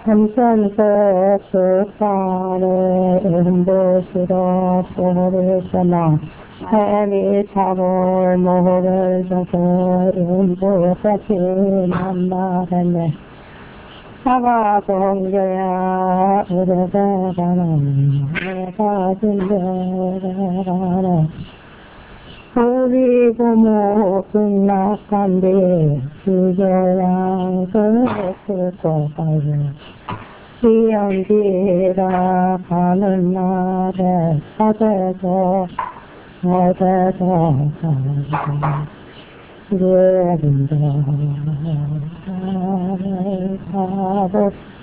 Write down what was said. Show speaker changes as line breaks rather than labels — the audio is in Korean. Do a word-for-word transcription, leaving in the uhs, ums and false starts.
삼천세 스산에 음보시로 소리서나 해미 차볼 모를 저서 음보까지 만나했네. 사가 동교야 우르대가는 내가 진대가는 우리 부모 끝났간데 주저양 그랬을거 가요. 시연지라 가는 날에 어제서 어제서 가요. 예린다 가고